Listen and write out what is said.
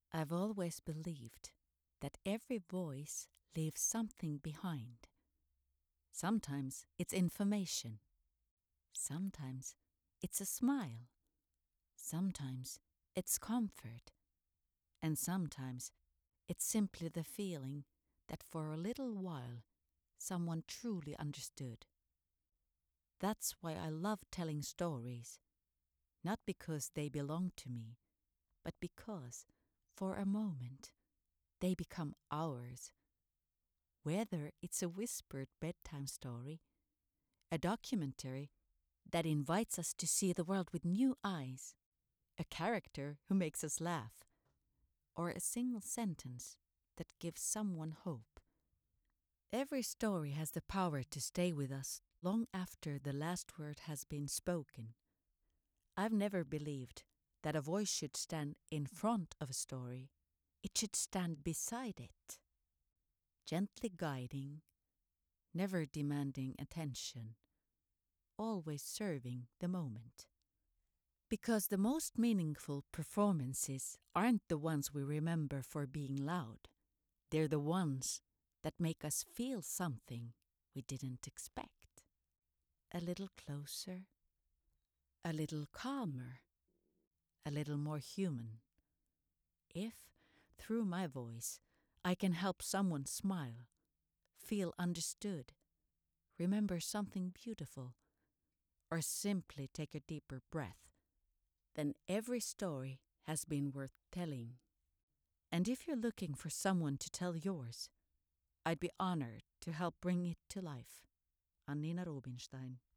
I've always believed that every voice leaves something behind. Sometimes it's information. Sometimes it's a smile. Sometimes it's comfort. And sometimes it's simply the feeling that for a little while someone truly understood. That's why I love telling stories, not because they belong to me, but because, for a moment, they become ours. Whether it's a whispered bedtime story, a documentary that invites us to see the world with new eyes, a character who makes us laugh, or a single sentence that gives someone hope. Every story has the power to stay with us long after the last word has been spoken. I've never believed that a voice should stand in front of a story. It should stand beside it, gently guiding, never demanding attention, always serving the moment. Because the most meaningful performances aren't the ones we remember for being loud. They're the ones that make us feel something we didn't expect. A little closer, a little calmer, a little more human. If, through my voice, I can help someone smile, feel understood, remember something beautiful, or simply take a deeper breath, then every story has been worth telling. And if you're looking for someone to tell yours, I'd be honored to help bring it to life. Annina Rubinstein.